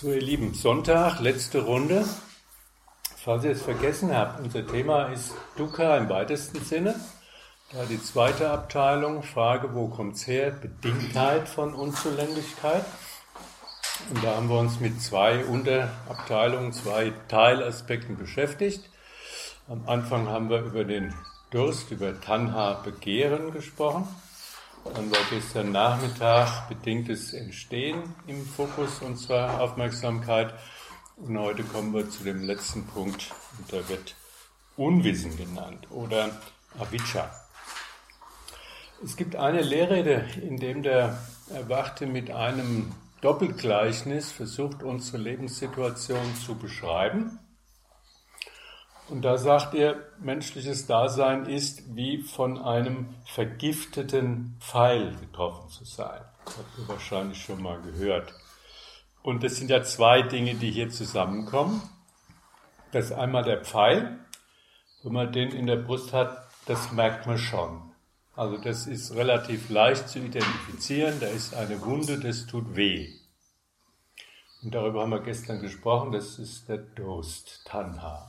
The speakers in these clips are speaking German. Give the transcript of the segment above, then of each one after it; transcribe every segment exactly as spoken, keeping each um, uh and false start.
So, ihr Lieben, Sonntag, letzte Runde. Falls ihr es vergessen habt, unser Thema ist Dukkha im weitesten Sinne. Da die zweite Abteilung, Frage, wo kommt es her? Bedingtheit von Unzulänglichkeit. Und da haben wir uns mit zwei Unterabteilungen, zwei Teilaspekten beschäftigt. Am Anfang haben wir über den Durst, über Tanha, Begehren gesprochen. Dann war gestern Nachmittag bedingtes Entstehen im Fokus unserer Aufmerksamkeit. Und heute kommen wir zu dem letzten Punkt, und der wird Unwissen genannt oder Avijja. Es gibt eine Lehrrede, in dem der Erwachte mit einem Doppelgleichnis versucht, unsere Lebenssituation zu beschreiben. Und da sagt er, menschliches Dasein ist wie von einem vergifteten Pfeil getroffen zu sein. Das habt ihr wahrscheinlich schon mal gehört. Und das sind ja zwei Dinge, die hier zusammenkommen. Das ist einmal der Pfeil. Wenn man den in der Brust hat, das merkt man schon. Also das ist relativ leicht zu identifizieren. Da ist eine Wunde, das tut weh. Und darüber haben wir gestern gesprochen. Das ist der Durst, Tanha.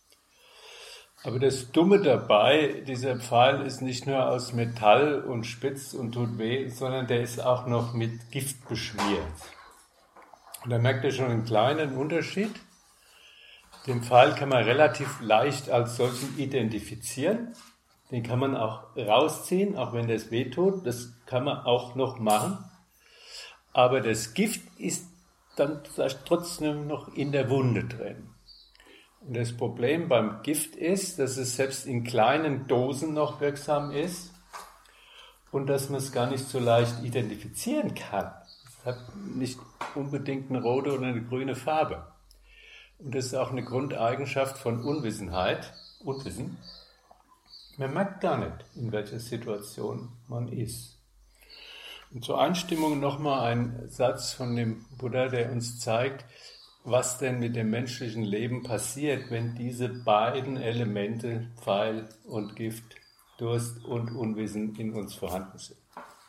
Aber das Dumme dabei, dieser Pfeil ist nicht nur aus Metall und spitz und tut weh, sondern der ist auch noch mit Gift beschmiert. Und da merkt ihr schon einen kleinen Unterschied. Den Pfeil kann man relativ leicht als solchen identifizieren. Den kann man auch rausziehen, auch wenn das weh tut. Das kann man auch noch machen. Aber das Gift ist dann vielleicht trotzdem noch in der Wunde drin. Und das Problem beim Gift ist, dass es selbst in kleinen Dosen noch wirksam ist und dass man es gar nicht so leicht identifizieren kann. Es hat nicht unbedingt eine rote oder eine grüne Farbe. Und das ist auch eine Grundeigenschaft von Unwissenheit, Unwissen. Man merkt gar nicht, in welcher Situation man ist. Und zur Einstimmung nochmal ein Satz von dem Buddha, der uns zeigt, was denn mit dem menschlichen Leben passiert, wenn diese beiden Elemente, Pfeil und Gift, Durst und Unwissen in uns vorhanden sind.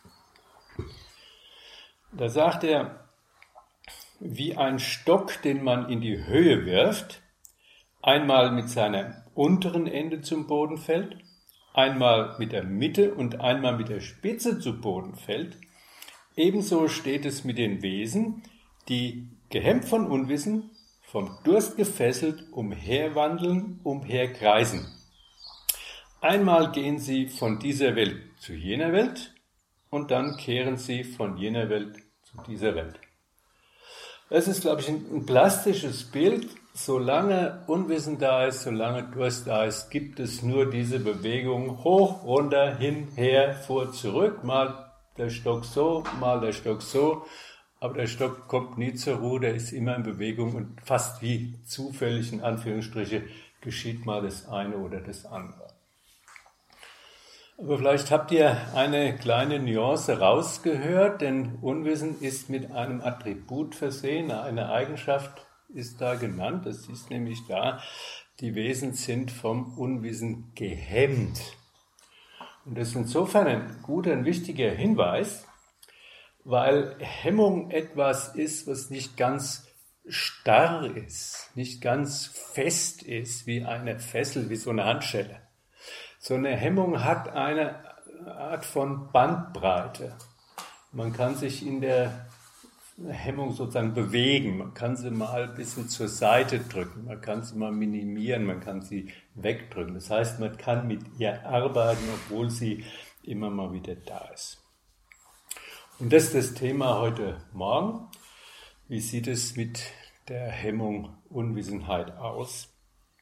Da sagt er, wie ein Stock, den man in die Höhe wirft, einmal mit seinem unteren Ende zum Boden fällt, einmal mit der Mitte und einmal mit der Spitze zu Boden fällt, ebenso steht es mit den Wesen, die gehemmt von Unwissen, vom Durst gefesselt, umherwandeln, umherkreisen. Einmal gehen sie von dieser Welt zu jener Welt und dann kehren sie von jener Welt zu dieser Welt. Das ist, glaube ich, ein, ein plastisches Bild. Solange Unwissen da ist, solange Durst da ist, gibt es nur diese Bewegung hoch, runter, hin, her, vor, zurück. Mal der Stock so, mal der Stock so. Aber der Stock kommt nie zur Ruhe, der ist immer in Bewegung und fast wie zufällig, in Anführungsstriche, geschieht mal das eine oder das andere. Aber vielleicht habt ihr eine kleine Nuance rausgehört, denn Unwissen ist mit einem Attribut versehen, eine Eigenschaft ist da genannt, das ist nämlich da, die Wesen sind vom Unwissen gehemmt. Und das ist insofern ein guter, ein wichtiger Hinweis, weil Hemmung etwas ist, was nicht ganz starr ist, nicht ganz fest ist, wie eine Fessel, wie so eine Handschelle. So eine Hemmung hat eine Art von Bandbreite. Man kann sich in der Hemmung sozusagen bewegen, man kann sie mal ein bisschen zur Seite drücken, man kann sie mal minimieren, man kann sie wegdrücken. Das heißt, man kann mit ihr arbeiten, obwohl sie immer mal wieder da ist. Und das ist das Thema heute Morgen. Wie sieht es mit der Hemmung Unwissenheit aus?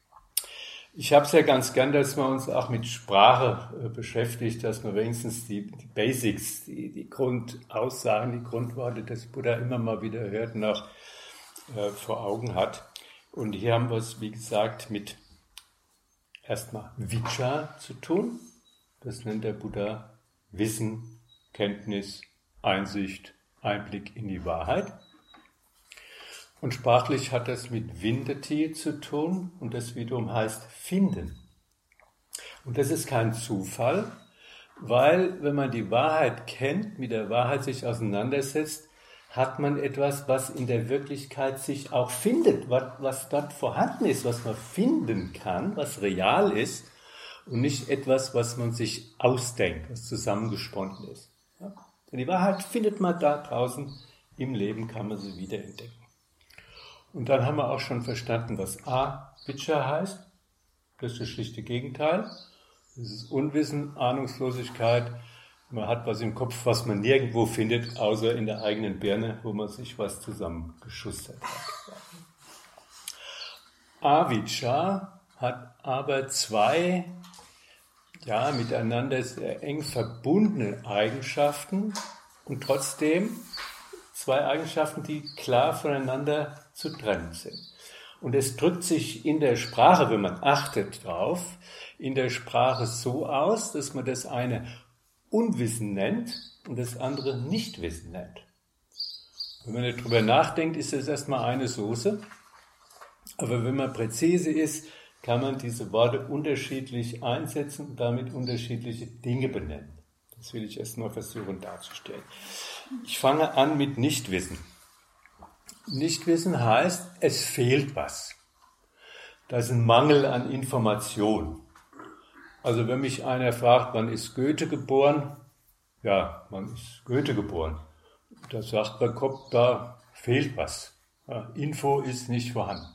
Ich habe es ja ganz gern, dass man uns auch mit Sprache äh, beschäftigt, dass man wenigstens die, die Basics, die, die Grundaussagen, die Grundworte des Buddha immer mal wieder hört und auch äh, vor Augen hat. Und hier haben wir es, wie gesagt, mit erstmal Vijja zu tun. Das nennt der Buddha Wissen, Kenntnis, Einsicht, Einblick in die Wahrheit. Und sprachlich hat das mit Vindati zu tun und das wiederum heißt finden. Und das ist kein Zufall, weil wenn man die Wahrheit kennt, mit der Wahrheit sich auseinandersetzt, hat man etwas, was in der Wirklichkeit sich auch findet, was, was dort vorhanden ist, was man finden kann, was real ist und nicht etwas, was man sich ausdenkt, was zusammengesponnen ist. Ja? Denn die Wahrheit findet man da draußen, im Leben kann man sie wiederentdecken. Und dann haben wir auch schon verstanden, was Avijja heißt. Das ist das schlichte Gegenteil. Das ist Unwissen, Ahnungslosigkeit. Man hat was im Kopf, was man nirgendwo findet, außer in der eigenen Birne, wo man sich was zusammengeschustert hat. Avijja hat aber zwei, ja, miteinander sehr eng verbundene Eigenschaften und trotzdem zwei Eigenschaften, die klar voneinander zu trennen sind. Und es drückt sich in der Sprache, wenn man achtet drauf, in der Sprache so aus, dass man das eine Unwissen nennt und das andere Nichtwissen nennt. Wenn man nicht drüber nachdenkt, ist das erstmal eine Soße. Aber wenn man präzise ist, kann man diese Worte unterschiedlich einsetzen und damit unterschiedliche Dinge benennen. Das will ich erst mal versuchen darzustellen. Ich fange an mit Nichtwissen. Nichtwissen heißt, es fehlt was. Das ist ein Mangel an Information. Also wenn mich einer fragt, wann ist Goethe geboren? Ja, wann ist Goethe geboren? Da sagt mein Kopf, da fehlt was. Ja, Info ist nicht vorhanden.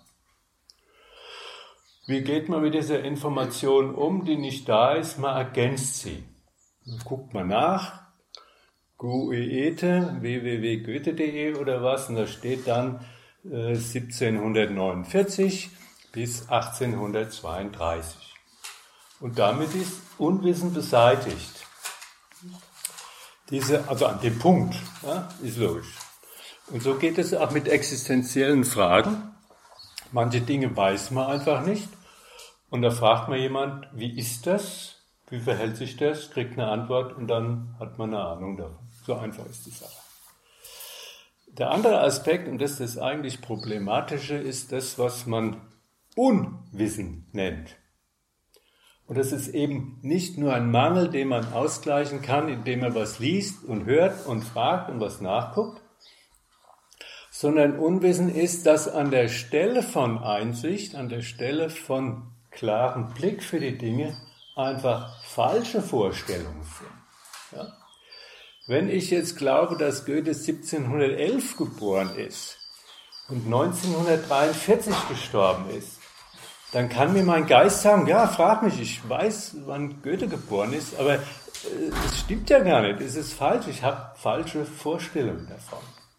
Wie geht man mit dieser Information um, die nicht da ist? Man ergänzt sie. Dann guckt man nach, Goethe, w w w punkt goethe punkt de oder was, und da steht dann äh, siebzehnhundertneunundvierzig bis achtzehnhundertzweiunddreißig. Und damit ist Unwissen beseitigt. Diese, also an dem Punkt, ja, ist logisch. Und so geht es auch mit existenziellen Fragen. Manche Dinge weiß man einfach nicht. Und da fragt man jemand, wie ist das? Wie verhält sich das? Kriegt eine Antwort und dann hat man eine Ahnung davon. So einfach ist die Sache. Der andere Aspekt, und das ist das eigentlich Problematische, ist das, was man Unwissen nennt. Und das ist eben nicht nur ein Mangel, den man ausgleichen kann, indem man was liest und hört und fragt und was nachguckt, sondern Unwissen ist, dass an der Stelle von Einsicht, an der Stelle von klarem Blick für die Dinge einfach falsche Vorstellungen sind. Ja? Wenn ich jetzt glaube, dass Goethe siebzehnhundertelf geboren ist und neunzehnhundertdreiundvierzig gestorben ist, dann kann mir mein Geist sagen, ja, frag mich, ich weiß, wann Goethe geboren ist, aber es stimmt ja gar nicht, es ist falsch, ich habe falsche Vorstellungen davon.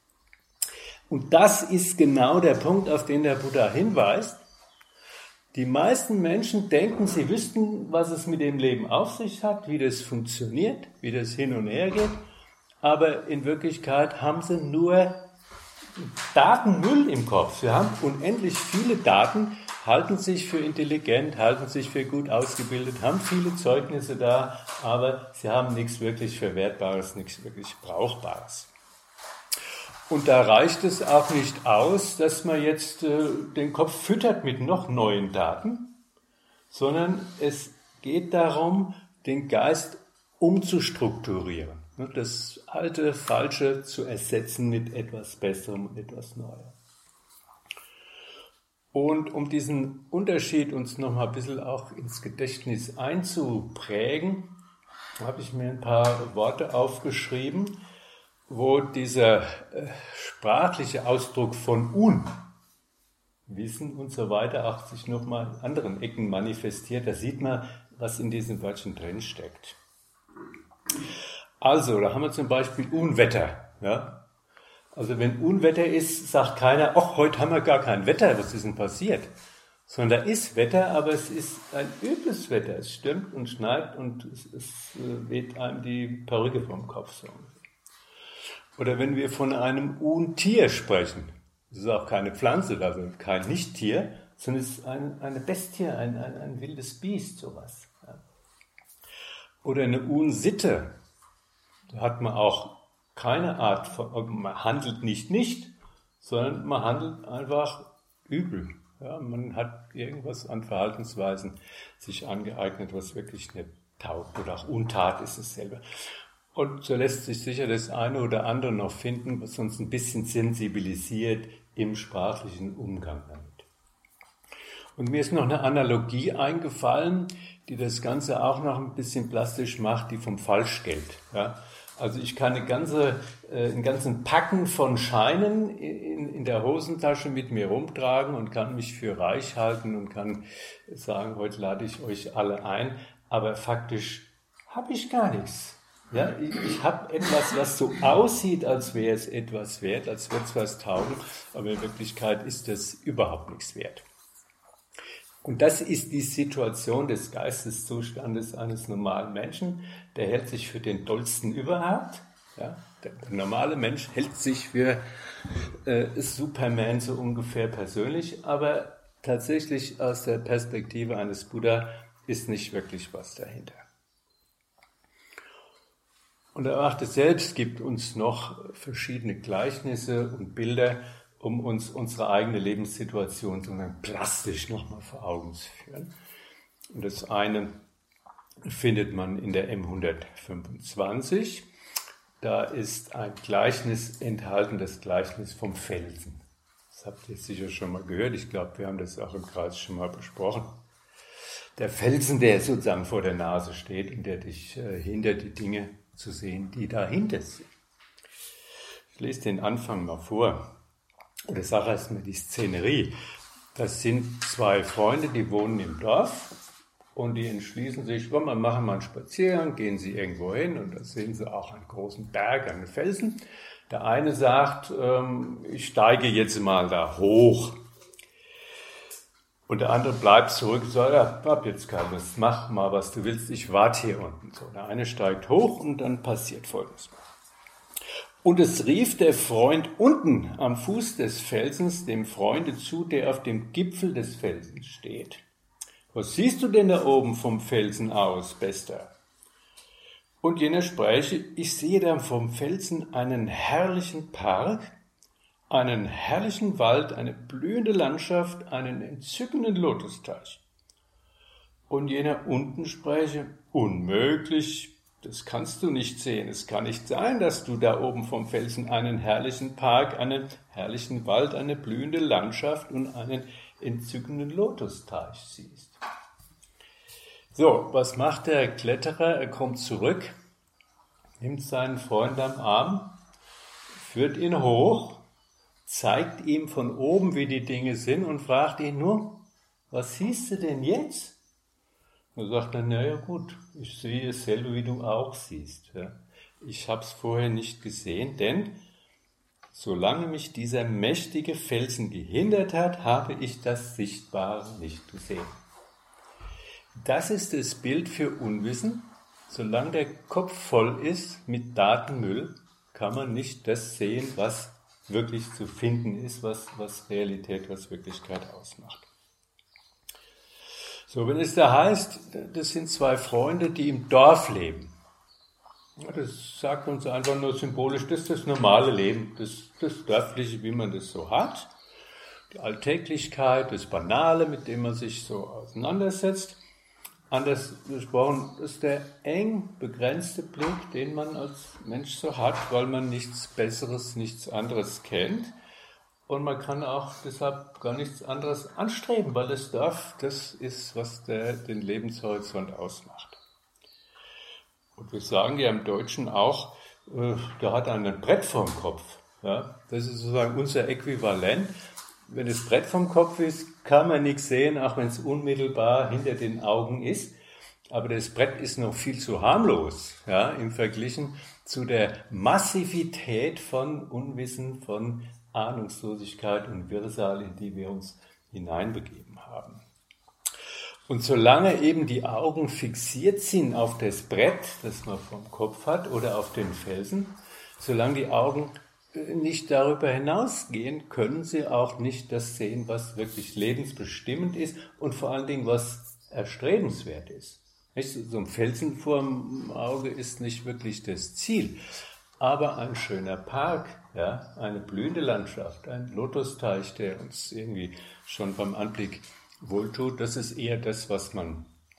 Und das ist genau der Punkt, auf den der Buddha hinweist. Die meisten Menschen denken, sie wüssten, was es mit dem Leben auf sich hat, wie das funktioniert, wie das hin und her geht, aber in Wirklichkeit haben sie nur Datenmüll im Kopf. Sie haben unendlich viele Daten, halten sich für intelligent, halten sich für gut ausgebildet, haben viele Zeugnisse da, aber sie haben nichts wirklich Verwertbares, nichts wirklich Brauchbares. Und da reicht es auch nicht aus, dass man jetzt äh, den Kopf füttert mit noch neuen Daten, sondern es geht darum, den Geist umzustrukturieren, ne, das alte, falsche zu ersetzen mit etwas Besserem und etwas Neuem. Und um diesen Unterschied uns noch mal ein bisschen auch ins Gedächtnis einzuprägen, habe ich mir ein paar Worte aufgeschrieben, wo dieser äh, sprachliche Ausdruck von Unwissen und so weiter auch sich nochmal in anderen Ecken manifestiert. Da sieht man, was in diesen Wörtchen drin steckt. Also, da haben wir zum Beispiel Unwetter. Ja? Also wenn Unwetter ist, sagt keiner, ach, heute haben wir gar kein Wetter, was ist denn passiert? Sondern da ist Wetter, aber es ist ein übles Wetter. Es stürmt und schneit und es, es äh, weht einem die Perücke vom Kopf. So. Oder wenn wir von einem Untier sprechen, das ist auch keine Pflanze, also kein Nichttier, sondern es ist ein, eine Bestie, ein, ein, ein wildes Biest, sowas. Ja. Oder eine Unsitte, da hat man auch keine Art von, man handelt nicht nicht, sondern man handelt einfach übel. Ja, man hat irgendwas an Verhaltensweisen sich angeeignet, was wirklich nicht taugt oder auch Untat ist es selber. Und so lässt sich sicher das eine oder andere noch finden, was uns ein bisschen sensibilisiert im sprachlichen Umgang damit. Und mir ist noch eine Analogie eingefallen, die das Ganze auch noch ein bisschen plastisch macht, die vom Falschgeld. Ja? Also ich kann eine ganze, äh, einen ganzen Packen von Scheinen in, in der Hosentasche mit mir rumtragen und kann mich für reich halten und kann sagen, heute lade ich euch alle ein, aber faktisch habe ich gar nichts. Ja, ich, ich habe etwas, was so aussieht, als wäre es etwas wert, als würde es was taugen, aber in Wirklichkeit ist das überhaupt nichts wert. Und das ist die Situation des Geisteszustandes eines normalen Menschen. Der hält sich für den Tollsten überhaupt. Ja, der, der normale Mensch hält sich für äh, Superman so ungefähr persönlich, aber tatsächlich aus der Perspektive eines Buddha ist nicht wirklich was dahinter. Und der Achte selbst gibt uns noch verschiedene Gleichnisse und Bilder, um uns unsere eigene Lebenssituation sozusagen plastisch nochmal vor Augen zu führen. Und das eine findet man in der M hundertfünfundzwanzig. Da ist ein Gleichnis enthalten, das Gleichnis vom Felsen. Das habt ihr sicher schon mal gehört. Ich glaube, wir haben das auch im Kreis schon mal besprochen. Der Felsen, der sozusagen vor der Nase steht und der dich äh, hindert, die Dinge zu sehen, die dahinter sind. Ich lese den Anfang mal vor. Oder sage erstmal die Szenerie. Das sind zwei Freunde, die wohnen im Dorf und die entschließen sich, komm, wir machen mal einen Spaziergang, gehen sie irgendwo hin und da sehen sie auch einen großen Berg, einen Felsen. Der eine sagt, ähm, ich steige jetzt mal da hoch. Und der andere bleibt zurück und sagt, ja, hab jetzt keine Lust, mach mal, was du willst, ich warte hier unten. So, der eine steigt hoch und dann passiert Folgendes. Und es rief der Freund unten am Fuß des Felsens dem Freunde zu, der auf dem Gipfel des Felsens steht. Was siehst du denn da oben vom Felsen aus, Bester? Und jener spräche, ich sehe da vom Felsen einen herrlichen Park, einen herrlichen Wald, eine blühende Landschaft, einen entzückenden Lotusteich. Und jener unten spräche, unmöglich, das kannst du nicht sehen. Es kann nicht sein, dass du da oben vom Felsen einen herrlichen Park, einen herrlichen Wald, eine blühende Landschaft und einen entzückenden Lotusteich siehst. So, was macht der Kletterer? Er kommt zurück, nimmt seinen Freund am Arm, führt ihn hoch, zeigt ihm von oben, wie die Dinge sind und fragt ihn nur, was siehst du denn jetzt? Und sagt er, naja gut, ich sehe dasselbe, wie du auch siehst. Ja. Ich habe es vorher nicht gesehen, denn solange mich dieser mächtige Felsen gehindert hat, habe ich das Sichtbare nicht gesehen. Das ist das Bild für Unwissen. Solange der Kopf voll ist mit Datenmüll, kann man nicht das sehen, was wirklich zu finden ist, was, was Realität, was Wirklichkeit ausmacht. So, wenn es da heißt, das sind zwei Freunde, die im Dorf leben. Ja, das sagt uns einfach nur symbolisch, das ist das normale Leben, das, das Dörfliche, wie man das so hat. Die Alltäglichkeit, das Banale, mit dem man sich so auseinandersetzt. Anders gesprochen, das ist der eng begrenzte Blick, den man als Mensch so hat, weil man nichts Besseres, nichts anderes kennt. Und man kann auch deshalb gar nichts anderes anstreben, weil das Dorf, das ist, was der, den Lebenshorizont ausmacht. Und wir sagen ja im Deutschen auch, äh, der hat einen Brett vorm Kopf. Ja? Das ist sozusagen unser Äquivalent. Wenn das Brett vom Kopf ist, kann man nichts sehen, auch wenn es unmittelbar hinter den Augen ist. Aber das Brett ist noch viel zu harmlos, ja, im Vergleich zu der Massivität von Unwissen, von Ahnungslosigkeit und Wirrsal, in die wir uns hineinbegeben haben. Und solange eben die Augen fixiert sind auf das Brett, das man vom Kopf hat, oder auf den Felsen, solange die Augen nicht darüber hinausgehen, können sie auch nicht das sehen, was wirklich lebensbestimmend ist und vor allen Dingen, was erstrebenswert ist. So ein Felsen vor dem Auge ist nicht wirklich das Ziel, aber ein schöner Park, ja, eine blühende Landschaft, ein Lotusteich, der uns irgendwie schon beim Anblick wohltut, das ist eher das, was man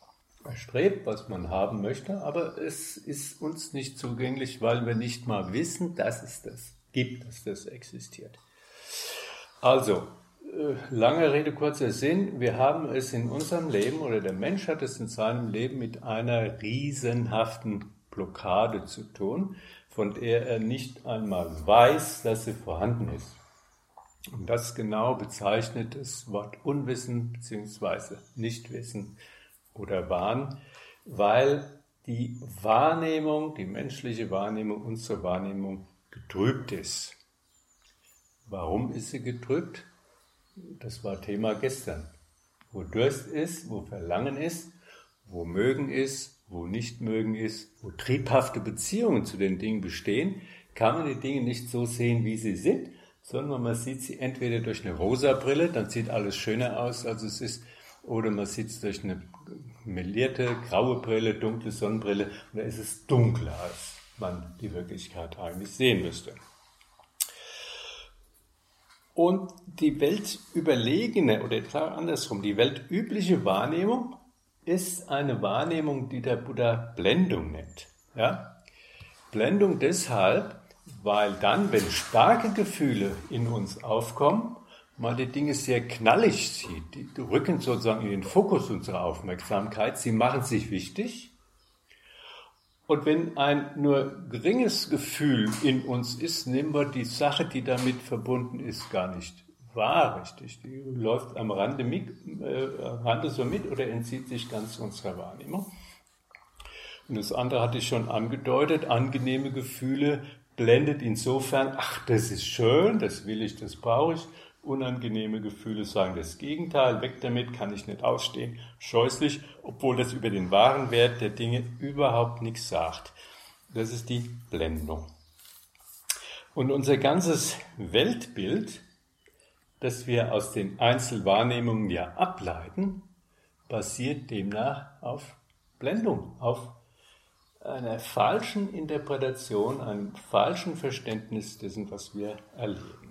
erstrebt, was man haben möchte, aber es ist uns nicht zugänglich, weil wir nicht mal wissen, dass es das gibt, dass das existiert. Also, lange Rede, kurzer Sinn, wir haben es in unserem Leben, oder der Mensch hat es in seinem Leben mit einer riesenhaften Blockade zu tun, von der er nicht einmal weiß, dass sie vorhanden ist. Und das genau bezeichnet das Wort Unwissen bzw. Nichtwissen oder Wahn, weil die Wahrnehmung, die menschliche Wahrnehmung, unsere Wahrnehmung getrübt ist. Warum ist sie getrübt? Das war Thema gestern. Wo Durst ist, wo Verlangen ist, wo Mögen ist, wo Nicht-Mögen ist, wo triebhafte Beziehungen zu den Dingen bestehen, kann man die Dinge nicht so sehen, wie sie sind, sondern man sieht sie entweder durch eine rosa Brille, dann sieht alles schöner aus, als es ist, oder man sieht es durch eine melierte, graue Brille, dunkle Sonnenbrille, und da ist es dunkler, als man die Wirklichkeit eigentlich sehen müsste. Und die weltüberlegene, oder klar andersrum, die weltübliche Wahrnehmung ist eine Wahrnehmung, die der Buddha Blendung nennt. Ja? Blendung deshalb, weil dann, wenn starke Gefühle in uns aufkommen, man die Dinge sehr knallig sieht, die rücken sozusagen in den Fokus unserer Aufmerksamkeit, sie machen sich wichtig. Und wenn ein nur geringes Gefühl in uns ist, nehmen wir die Sache, die damit verbunden ist, gar nicht wahr, richtig. Die läuft am Rande, mit, äh, am Rande so mit oder entzieht sich ganz unserer Wahrnehmung. Und das andere hatte ich schon angedeutet, angenehme Gefühle blendet insofern, ach, das ist schön, das will ich, das brauche ich. Unangenehme Gefühle sagen das Gegenteil, weg damit, kann ich nicht ausstehen, scheußlich, obwohl das über den wahren Wert der Dinge überhaupt nichts sagt. Das ist die Blendung. Und unser ganzes Weltbild, das wir aus den Einzelwahrnehmungen ja ableiten, basiert demnach auf Blendung, auf einer falschen Interpretation, einem falschen Verständnis dessen, was wir erleben.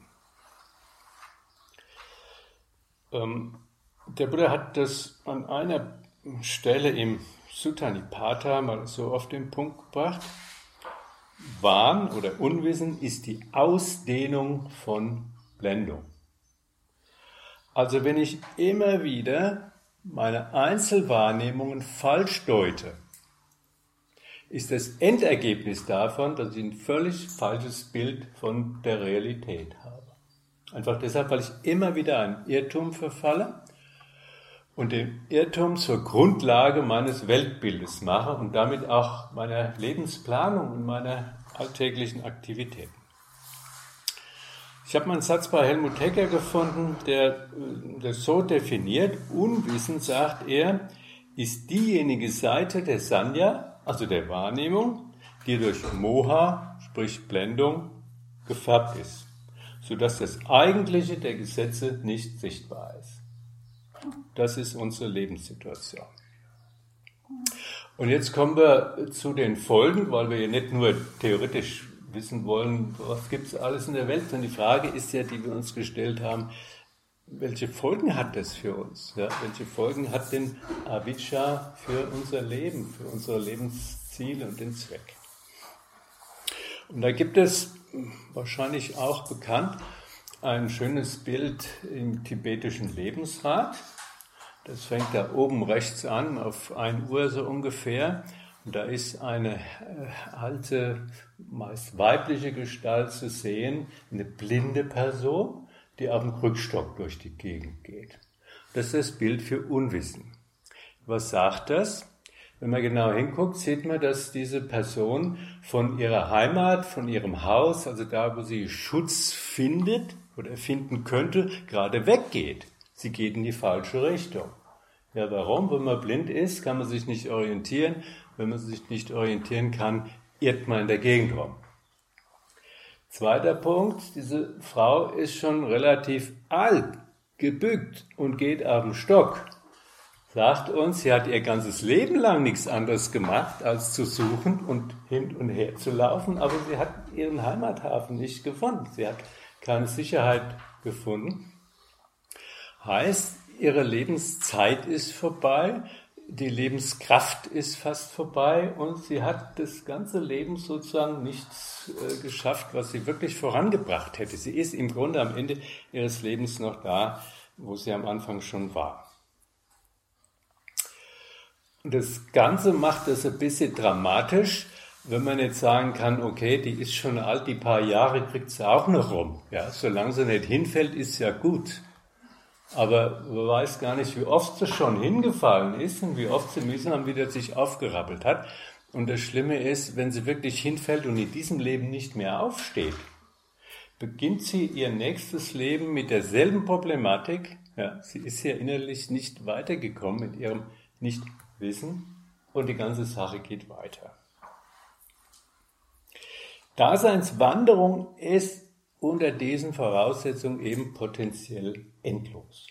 Der Buddha hat das an einer Stelle im Sutta Nipata mal so auf den Punkt gebracht. Wahn oder Unwissen ist die Ausdehnung von Blendung. Also wenn ich immer wieder meine Einzelwahrnehmungen falsch deute, ist das Endergebnis davon, dass ich ein völlig falsches Bild von der Realität habe. Einfach deshalb, weil ich immer wieder einen Irrtum verfalle und den Irrtum zur Grundlage meines Weltbildes mache und damit auch meiner Lebensplanung und meiner alltäglichen Aktivitäten. Ich habe mal einen Satz bei Helmut Hecker gefunden, der das so definiert: Unwissen, sagt er, ist diejenige Seite der Sanya, also der Wahrnehmung, die durch Moha, sprich Blendung, gefärbt ist, sodass das Eigentliche der Gesetze nicht sichtbar ist. Das ist unsere Lebenssituation. Und jetzt kommen wir zu den Folgen, weil wir ja nicht nur theoretisch wissen wollen, was gibt es alles in der Welt, sondern die Frage ist ja, die wir uns gestellt haben, welche Folgen hat das für uns? Ja? Welche Folgen hat denn Avijja für unser Leben, für unsere Lebensziele und den Zweck? Und da gibt es wahrscheinlich auch bekannt ein schönes Bild im tibetischen Lebensrat. Das fängt da oben rechts an, auf ein Uhr so ungefähr. Und da ist eine alte, meist weibliche Gestalt zu sehen, eine blinde Person, die auf dem Krückstock durch die Gegend geht. Das ist das Bild für Unwissen. Was sagt das? Wenn man genau hinguckt, sieht man, dass diese Person von ihrer Heimat, von ihrem Haus, also da, wo sie Schutz findet oder finden könnte, gerade weggeht. Sie geht in die falsche Richtung. Ja, warum? Wenn man blind ist, kann man sich nicht orientieren. Wenn man sich nicht orientieren kann, irrt man in der Gegend rum. Zweiter Punkt, diese Frau ist schon relativ alt, gebückt und geht auf den Stock. Sagt uns, sie hat ihr ganzes Leben lang nichts anderes gemacht, als zu suchen und hin und her zu laufen, aber sie hat ihren Heimathafen nicht gefunden. Sie hat keine Sicherheit gefunden. Heißt, ihre Lebenszeit ist vorbei, die Lebenskraft ist fast vorbei und sie hat das ganze Leben sozusagen nichts äh, geschafft, was sie wirklich vorangebracht hätte. Sie ist im Grunde am Ende ihres Lebens noch da, wo sie am Anfang schon war. Und das Ganze macht das ein bisschen dramatisch, wenn man jetzt sagen kann, okay, die ist schon alt, die paar Jahre kriegt sie auch noch rum. Ja, solange sie nicht hinfällt, ist ja gut. Aber man weiß gar nicht, wie oft sie schon hingefallen ist und wie oft sie mühsam wieder sich aufgerappelt hat. Und das Schlimme ist, wenn sie wirklich hinfällt und in diesem Leben nicht mehr aufsteht, beginnt sie ihr nächstes Leben mit derselben Problematik. Ja, sie ist ja innerlich nicht weitergekommen mit ihrem Nichtwissen und die ganze Sache geht weiter. Daseinswanderung ist unter diesen Voraussetzungen eben potenziell endlos.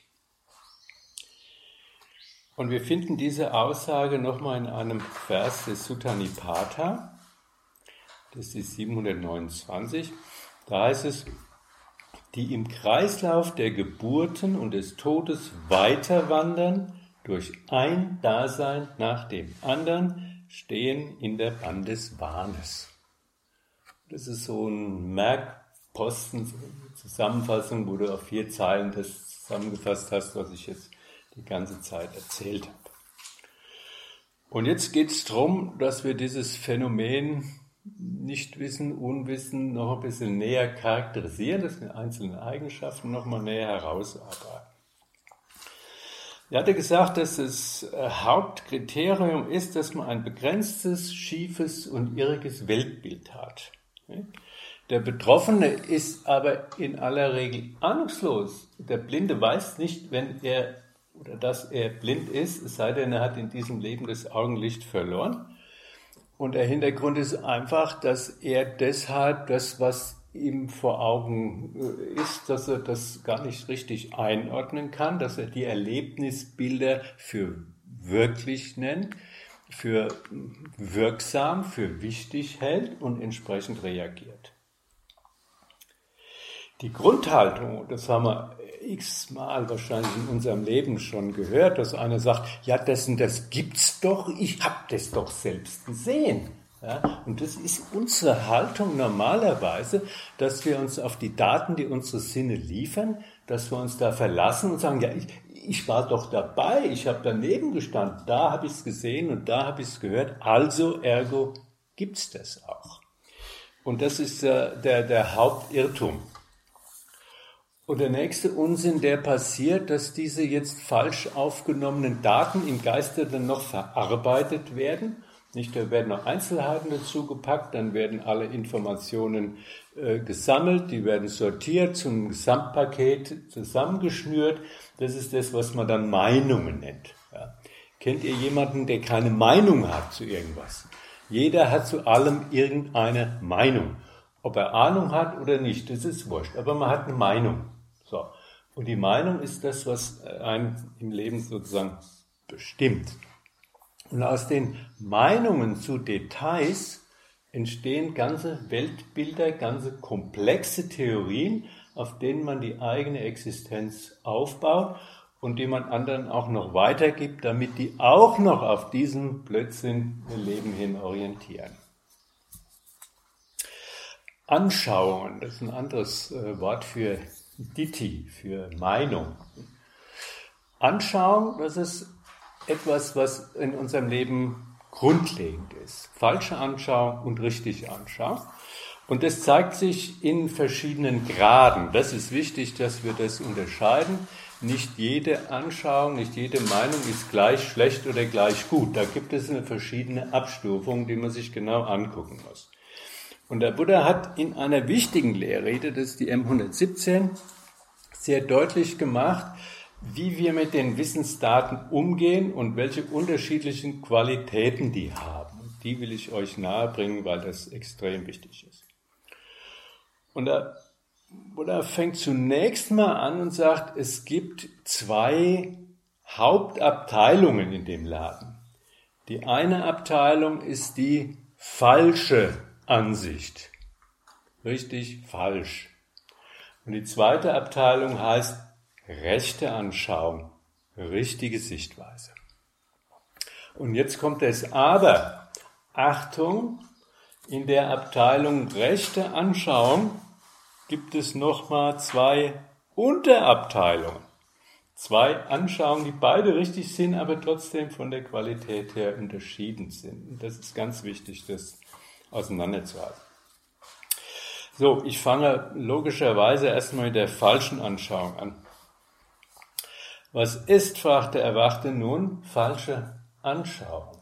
Und wir finden diese Aussage nochmal in einem Vers des Sutta Nipata, das ist siebenhundertneunundzwanzig, da heißt es, die im Kreislauf der Geburten und des Todes weiterwandern, durch ein Dasein nach dem anderen, stehen in der Bahn des Wahnes. Das ist so ein Merkposten, so eine Zusammenfassung, wo du auf vier Zeilen das zusammengefasst hast, was ich jetzt die ganze Zeit erzählt habe. Und jetzt geht es darum, dass wir dieses Phänomen Nichtwissen, Unwissen noch ein bisschen näher charakterisieren, dass wir einzelne Eigenschaften noch mal näher herausarbeiten. Er hatte gesagt, dass das Hauptkriterium ist, dass man ein begrenztes, schiefes und irriges Weltbild hat. Der Betroffene ist aber in aller Regel ahnungslos. Der Blinde weiß nicht, wenn er oder dass er blind ist, es sei denn, er hat in diesem Leben das Augenlicht verloren. Und der Hintergrund ist einfach, dass er deshalb das, was ihm vor Augen ist, dass er das gar nicht richtig einordnen kann, dass er die Erlebnisbilder für wirklich nennt, für wirksam, für wichtig hält und entsprechend reagiert. Die Grundhaltung, das haben wir x-mal wahrscheinlich in unserem Leben schon gehört, dass einer sagt, ja, das und das gibt's doch, ich habe das doch selbst gesehen. Ja, und das ist unsere Haltung normalerweise, dass wir uns auf die Daten, die unsere Sinne liefern, dass wir uns da verlassen und sagen, ja, ich, ich war doch dabei, ich habe daneben gestanden, da habe ich es gesehen und da habe ich es gehört, also ergo gibt's das auch. Und das ist äh, der, der Hauptirrtum. Und der nächste Unsinn, der passiert, dass diese jetzt falsch aufgenommenen Daten im Geiste dann noch verarbeitet werden. Nicht, da werden noch Einzelheiten dazu gepackt, dann werden alle Informationen äh, gesammelt, die werden sortiert, zum Gesamtpaket zusammengeschnürt. Das ist das, was man dann Meinungen nennt. Ja. Kennt ihr jemanden, der keine Meinung hat zu irgendwas? Jeder hat zu allem irgendeine Meinung. Ob er Ahnung hat oder nicht, das ist wurscht, aber man hat eine Meinung. So. Und die Meinung ist das, was einen im Leben sozusagen bestimmt. Und aus den Meinungen zu Details entstehen ganze Weltbilder, ganze komplexe Theorien, auf denen man die eigene Existenz aufbaut und die man anderen auch noch weitergibt, damit die auch noch auf diesem Blödsinn ihr Leben hin orientieren. Anschauungen, das ist ein anderes äh, Wort für Ditti, für Meinung. Anschauung, das ist etwas, was in unserem Leben grundlegend ist. Falsche Anschauung und richtige Anschauung. Und das zeigt sich in verschiedenen Graden. Das ist wichtig, dass wir das unterscheiden. Nicht jede Anschauung, nicht jede Meinung ist gleich schlecht oder gleich gut. Da gibt es eine verschiedene Abstufung, die man sich genau angucken muss. Und der Buddha hat in einer wichtigen Lehrrede, das ist die M hundertsiebzehn, sehr deutlich gemacht, wie wir mit den Wissensdaten umgehen und welche unterschiedlichen Qualitäten die haben. Die will ich euch nahebringen, weil das extrem wichtig ist. Und der Buddha fängt zunächst mal an und sagt, es gibt zwei Hauptabteilungen in dem Laden. Die eine Abteilung ist die falsche Ansicht. Richtig, falsch. Und die zweite Abteilung heißt rechte Anschauung, richtige Sichtweise. Und jetzt kommt das Aber. Achtung, in der Abteilung rechte Anschauung gibt es nochmal zwei Unterabteilungen. Zwei Anschauungen, die beide richtig sind, aber trotzdem von der Qualität her unterschieden sind. Und das ist ganz wichtig, das auseinanderzuhalten. So, ich fange logischerweise erstmal mit der falschen Anschauung an. Was ist, fragt der Erwachte nun, falsche Anschauung?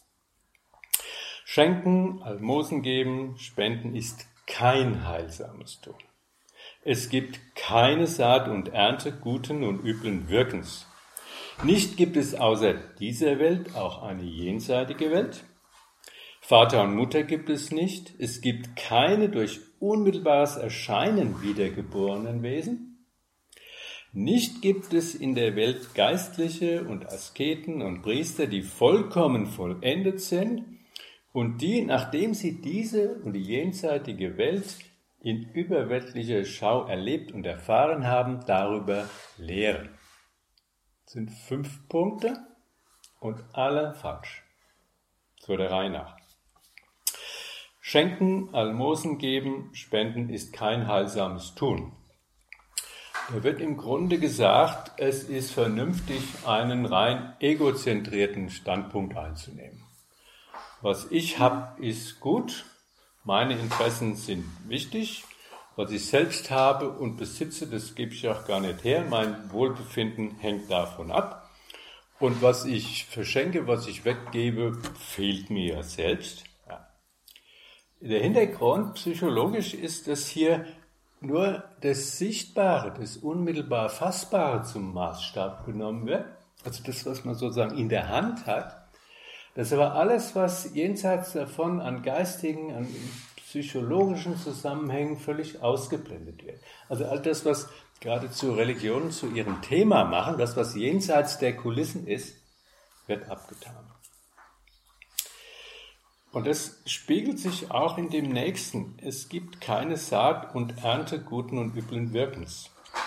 Schenken, Almosen geben, Spenden ist kein heilsames Tun. Es gibt keine Saat und Ernte guten und üblen Wirkens. Nicht gibt es außer dieser Welt auch eine jenseitige Welt. Vater und Mutter gibt es nicht. Es gibt keine durch unmittelbares Erscheinen wiedergeborenen Wesen. Nicht gibt es in der Welt Geistliche und Asketen und Priester, die vollkommen vollendet sind und die, nachdem sie diese und die jenseitige Welt in überweltlicher Schau erlebt und erfahren haben, darüber lehren. Das sind fünf Punkte und alle falsch. So der Reihe nach. Schenken, Almosen geben, Spenden ist kein heilsames Tun. Da wird im Grunde gesagt, es ist vernünftig, einen rein egozentrierten Standpunkt einzunehmen. Was ich habe, ist gut. Meine Interessen sind wichtig. Was ich selbst habe und besitze, das gebe ich auch gar nicht her. Mein Wohlbefinden hängt davon ab. Und was ich verschenke, was ich weggebe, fehlt mir ja selbst. Ja. Der Hintergrund psychologisch ist, dass hier nur das Sichtbare, das unmittelbar Fassbare zum Maßstab genommen wird. Also das, was man sozusagen in der Hand hat. Das aber alles, was jenseits davon an geistigen, an psychologischen Zusammenhängen völlig ausgeblendet wird. Also all das, was geradezu Religionen zu ihrem Thema machen, das, was jenseits der Kulissen ist, wird abgetan. Und das spiegelt sich auch in dem Nächsten. Es gibt keine Saat und Ernte guten und üblen Wirkens.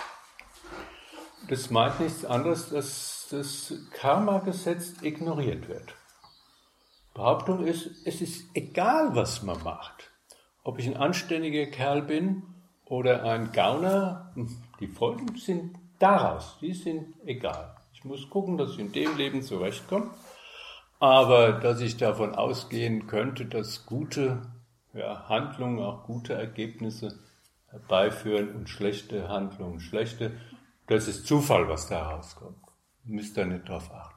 Das meint nichts anderes, dass das Karma-Gesetz ignoriert wird. Behauptung ist, es ist egal, was man macht. Ob ich ein anständiger Kerl bin oder ein Gauner, die Folgen sind daraus, die sind egal. Ich muss gucken, dass ich in dem Leben zurechtkomme, aber dass ich davon ausgehen könnte, dass gute ja, Handlungen auch gute Ergebnisse herbeiführen und schlechte Handlungen schlechte, das ist Zufall, was da rauskommt. Müsst ihr nicht drauf achten.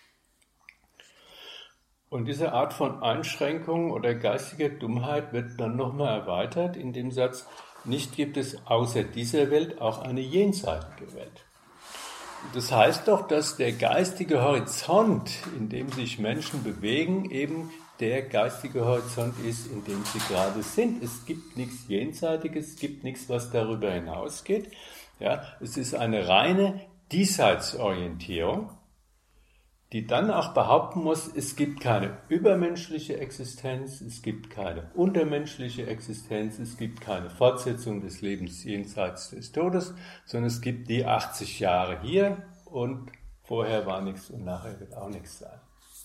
Und diese Art von Einschränkung oder geistiger Dummheit wird dann nochmal erweitert in dem Satz, nicht gibt es außer dieser Welt auch eine jenseitige Welt. Das heißt doch, dass der geistige Horizont, in dem sich Menschen bewegen, eben der geistige Horizont ist, in dem sie gerade sind. Es gibt nichts Jenseitiges, es gibt nichts, was darüber hinausgeht. Ja, es ist eine reine Diesseitsorientierung, die dann auch behaupten muss, es gibt keine übermenschliche Existenz, es gibt keine untermenschliche Existenz, es gibt keine Fortsetzung des Lebens jenseits des Todes, sondern es gibt die achtzig Jahre hier und vorher war nichts und nachher wird auch nichts sein.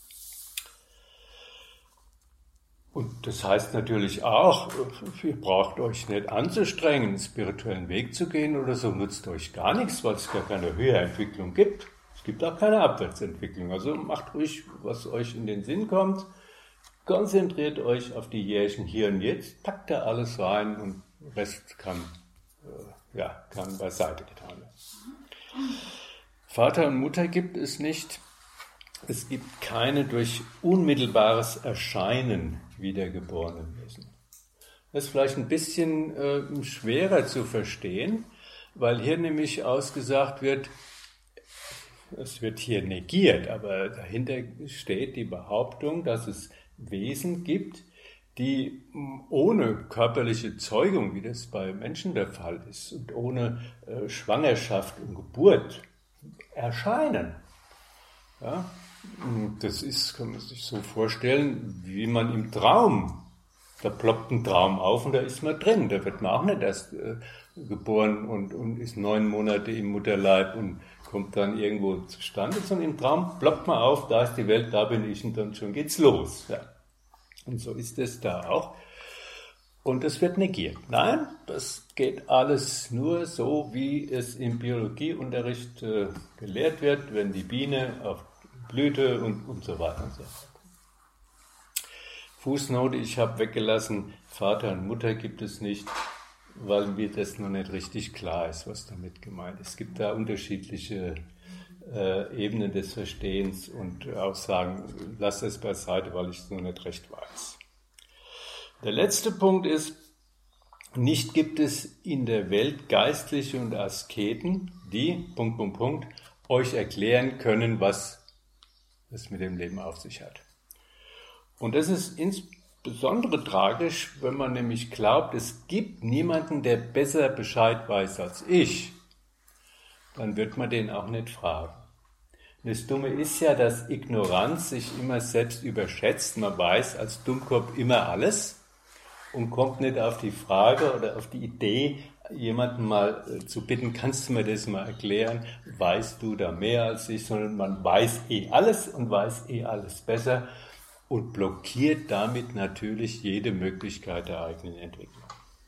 Und das heißt natürlich auch, ihr braucht euch nicht anzustrengen, einen spirituellen Weg zu gehen oder so, nutzt euch gar nichts, weil es gar keine Höherentwicklung gibt. Es gibt auch keine Abwärtsentwicklung. Also macht ruhig, was euch in den Sinn kommt. Konzentriert euch auf die Jährchen hier und jetzt. Packt da alles rein und der Rest kann, äh, ja, kann beiseite getan werden. Vater und Mutter gibt es nicht. Es gibt keine durch unmittelbares Erscheinen wiedergeborenen Wesen. Das ist vielleicht ein bisschen äh, schwerer zu verstehen, weil hier nämlich ausgesagt wird, es wird hier negiert, aber dahinter steht die Behauptung, dass es Wesen gibt, die ohne körperliche Zeugung, wie das bei Menschen der Fall ist, und ohne äh, Schwangerschaft und Geburt erscheinen. Ja? Das ist, kann man sich so vorstellen, wie man im Traum, da ploppt ein Traum auf und da ist man drin, da wird man auch nicht erst äh, geboren und, und ist neun Monate im Mutterleib und kommt dann irgendwo zustande, sondern im Traum ploppt man auf, da ist die Welt, da bin ich und dann schon geht's los. Ja. Und so ist es da auch. Und es wird negiert. Nein, das geht alles nur so, wie es im Biologieunterricht äh, gelehrt wird, wenn die Biene auf Blüte und, und so weiter und so fort. Fußnote, ich habe weggelassen, Vater und Mutter gibt es nicht, weil mir das noch nicht richtig klar ist, was damit gemeint ist. Es gibt da unterschiedliche äh, Ebenen des Verstehens und Aussagen, lass es beiseite, weil ich es noch nicht recht weiß. Der letzte Punkt ist, nicht gibt es in der Welt Geistliche und Asketen, die, Punkt, Punkt, Punkt, euch erklären können, was es mit dem Leben auf sich hat. Und das ist insbesondere tragisch, wenn man nämlich glaubt, es gibt niemanden, der besser Bescheid weiß als ich, dann wird man den auch nicht fragen. Und das Dumme ist ja, dass Ignoranz sich immer selbst überschätzt. Man weiß als Dummkopf immer alles und kommt nicht auf die Frage oder auf die Idee, jemanden mal äh, zu bitten, kannst du mir das mal erklären, weißt du da mehr als ich, sondern man weiß eh alles und weiß eh alles besser und blockiert damit natürlich jede Möglichkeit der eigenen Entwicklung.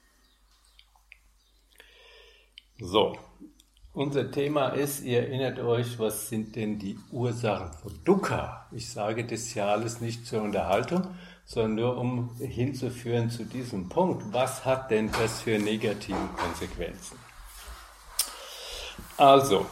So, unser Thema ist, ihr erinnert euch, was sind denn die Ursachen von Dukkha? Ich sage das ja alles nicht zur Unterhaltung, sondern nur um hinzuführen zu diesem Punkt. Was hat denn das für negative Konsequenzen? Also,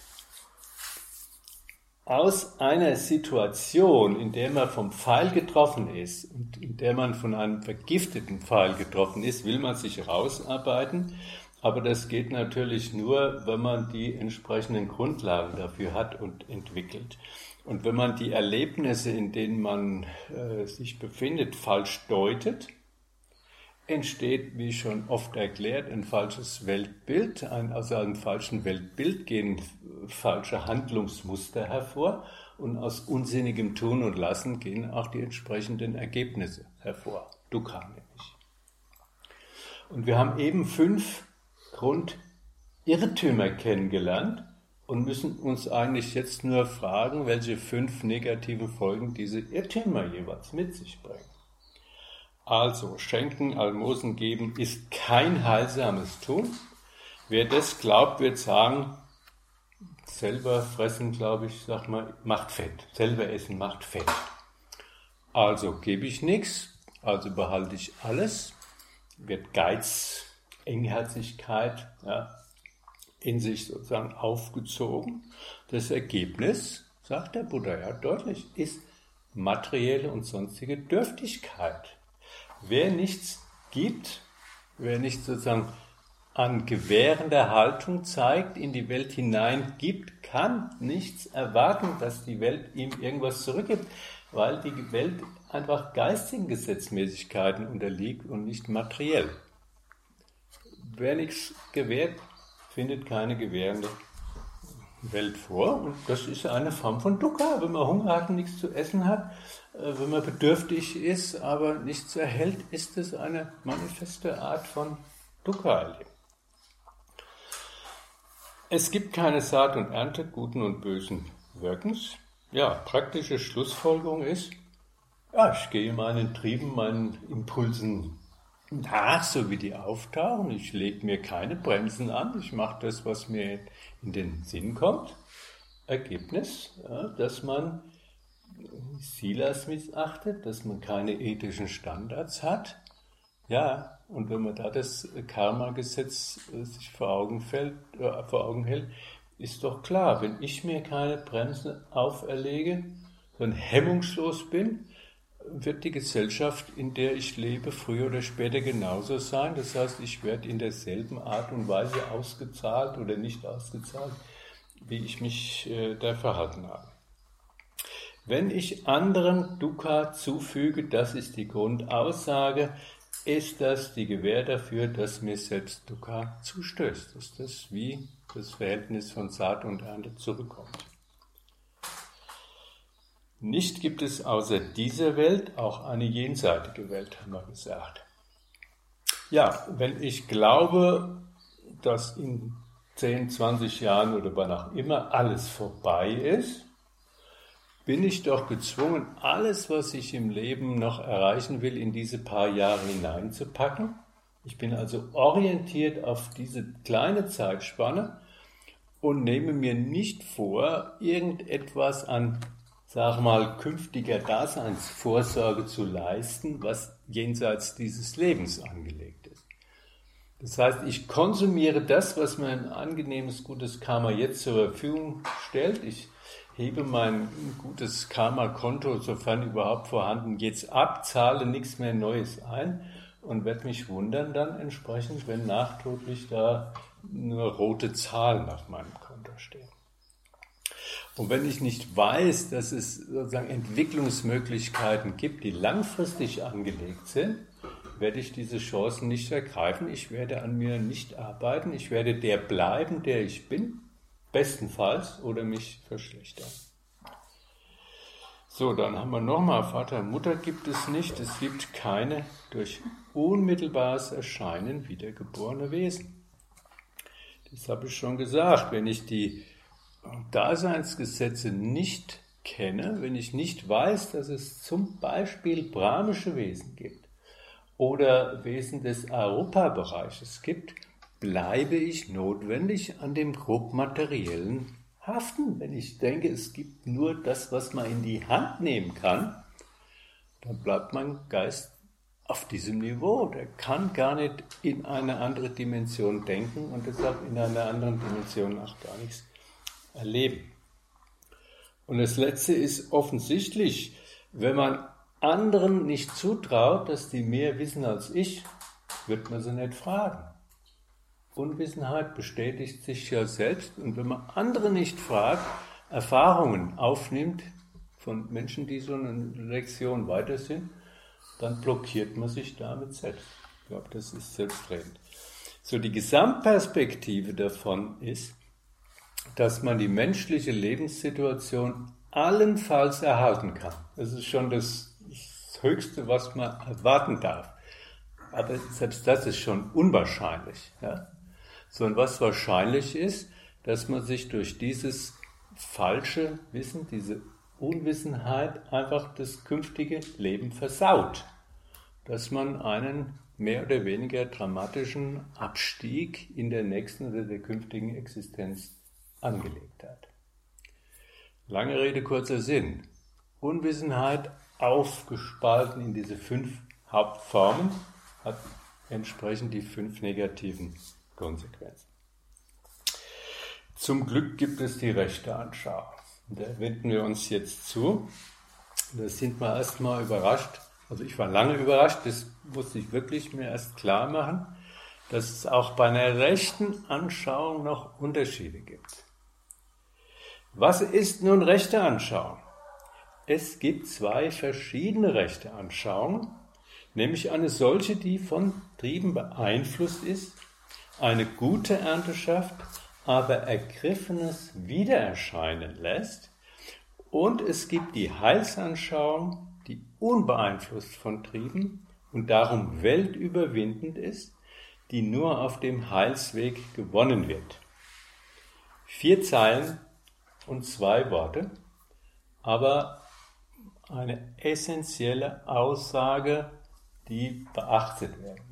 aus einer Situation, in der man vom Pfeil getroffen ist und in der man von einem vergifteten Pfeil getroffen ist, will man sich rausarbeiten. Aber das geht natürlich nur, wenn man die entsprechenden Grundlagen dafür hat und entwickelt. Und wenn man die Erlebnisse, in denen man äh, sich befindet, falsch deutet, entsteht, wie schon oft erklärt, ein falsches Weltbild. Ein, also aus einem falschen Weltbild gehen falsche Handlungsmuster hervor und aus unsinnigem Tun und Lassen gehen auch die entsprechenden Ergebnisse hervor. Dukkha nämlich. Und wir haben eben fünf Grundirrtümer kennengelernt und müssen uns eigentlich jetzt nur fragen, welche fünf negativen Folgen diese Irrtümer jeweils mit sich bringen. Also, schenken, Almosen geben ist kein heilsames Tun. Wer das glaubt, wird sagen, selber fressen, glaube ich, sag mal, macht Fett. Selber essen macht Fett. Also gebe ich nichts, also behalte ich alles, wird Geiz, Engherzigkeit, ja, in sich sozusagen aufgezogen. Das Ergebnis, sagt der Buddha ja deutlich, ist materielle und sonstige Dürftigkeit. Wer nichts gibt, wer nicht sozusagen an gewährender Haltung zeigt, in die Welt hinein gibt, kann nichts erwarten, dass die Welt ihm irgendwas zurückgibt, weil die Welt einfach geistigen Gesetzmäßigkeiten unterliegt und nicht materiell. Wer nichts gewährt, findet keine gewährende Welt vor. Und das ist eine Form von Dukkha. Wenn man Hunger hat und nichts zu essen hat, wenn man bedürftig ist, aber nichts erhält, ist es eine manifeste Art von Dukkha-Erleben. Es gibt keine Saat und Ernte guten und bösen Wirkens. Ja, praktische Schlussfolgerung ist, ja, ich gehe meinen Trieben, meinen Impulsen nach, so wie die auftauchen. Ich lege mir keine Bremsen an. Ich mache das, was mir in den Sinn kommt. Ergebnis, ja, dass man Silas missachtet, dass man keine ethischen Standards hat. Ja, und wenn man da das Karma-Gesetz äh, sich vor Augen, fällt, äh, vor Augen hält, ist doch klar, wenn ich mir keine Bremsen auferlege, sondern hemmungslos bin, wird die Gesellschaft, in der ich lebe, früher oder später genauso sein. Das heißt, ich werde in derselben Art und Weise ausgezahlt oder nicht ausgezahlt, wie ich mich äh, da verhalten habe. Wenn ich anderen Dukkha zufüge, das ist die Grundaussage, ist das die Gewähr dafür, dass mir selbst Dukkha zustößt, dass das wie das Verhältnis von Saat und Ernte zurückkommt. Nicht gibt es außer dieser Welt auch eine jenseitige Welt, haben wir gesagt. Ja, wenn ich glaube, dass in zehn, zwanzig Jahren oder wann auch immer alles vorbei ist, bin ich doch gezwungen, alles, was ich im Leben noch erreichen will, in diese paar Jahre hineinzupacken. Ich bin also orientiert auf diese kleine Zeitspanne und nehme mir nicht vor, irgendetwas an, sag mal, künftiger Daseinsvorsorge zu leisten, was jenseits dieses Lebens angelegt ist. Das heißt, ich konsumiere das, was mir ein angenehmes, gutes Karma jetzt zur Verfügung stellt. Ich hebe mein gutes Karma-Konto, sofern überhaupt vorhanden, jetzt ab, zahle nichts mehr Neues ein und werde mich wundern dann entsprechend, wenn nachträglich da nur rote Zahlen auf meinem Konto stehen. Und wenn ich nicht weiß, dass es sozusagen Entwicklungsmöglichkeiten gibt, die langfristig angelegt sind, werde ich diese Chancen nicht ergreifen. Ich werde an mir nicht arbeiten. Ich werde der bleiben, der ich bin, bestenfalls, oder mich verschlechtern. So, dann haben wir nochmal, Vater, Mutter gibt es nicht. Es gibt keine durch unmittelbares Erscheinen wiedergeborene Wesen. Das habe ich schon gesagt. Wenn ich die Daseinsgesetze nicht kenne, wenn ich nicht weiß, dass es zum Beispiel brahmische Wesen gibt oder Wesen des Arupa-Bereiches gibt, bleibe ich notwendig an dem grob materiellen haften. Wenn ich denke, es gibt nur das, was man in die Hand nehmen kann, dann bleibt mein Geist auf diesem Niveau. Der kann gar nicht in eine andere Dimension denken und deshalb in einer anderen Dimension auch gar nichts erleben. Und das Letzte ist offensichtlich, wenn man anderen nicht zutraut, dass die mehr wissen als ich, wird man sie nicht fragen. Unwissenheit bestätigt sich ja selbst, und wenn man andere nicht fragt, Erfahrungen aufnimmt von Menschen, die so eine Lektion weiter sind, dann blockiert man sich damit selbst. Ich glaube, das ist selbstredend. So, die Gesamtperspektive davon ist, dass man die menschliche Lebenssituation allenfalls erhalten kann. Das ist schon das, das Höchste, was man erwarten darf. Aber selbst das ist schon unwahrscheinlich. Ja? Sondern was wahrscheinlich ist, dass man sich durch dieses falsche Wissen, diese Unwissenheit einfach das künftige Leben versaut. Dass man einen mehr oder weniger dramatischen Abstieg in der nächsten oder der künftigen Existenz angelegt hat. Lange Rede, kurzer Sinn. Unwissenheit aufgespalten in diese fünf Hauptformen hat entsprechend die fünf negativen Konsequenzen. Zum Glück gibt es die rechte Anschauung. Da wenden wir uns jetzt zu. Da sind wir erstmal überrascht. Also ich war lange überrascht, das musste ich wirklich mir erst klar machen, dass es auch bei einer rechten Anschauung noch Unterschiede gibt. Was ist nun rechte Anschauung? Es gibt zwei verschiedene rechte Anschauungen, nämlich eine solche, die von Trieben beeinflusst ist, eine gute Ernte schafft, aber Ergriffenes wiedererscheinen lässt, und es gibt die Heilsanschauung, die unbeeinflusst von Trieben und darum weltüberwindend ist, die nur auf dem Heilsweg gewonnen wird. Vier Zeilen und zwei Worte, aber eine essentielle Aussage, die beachtet werden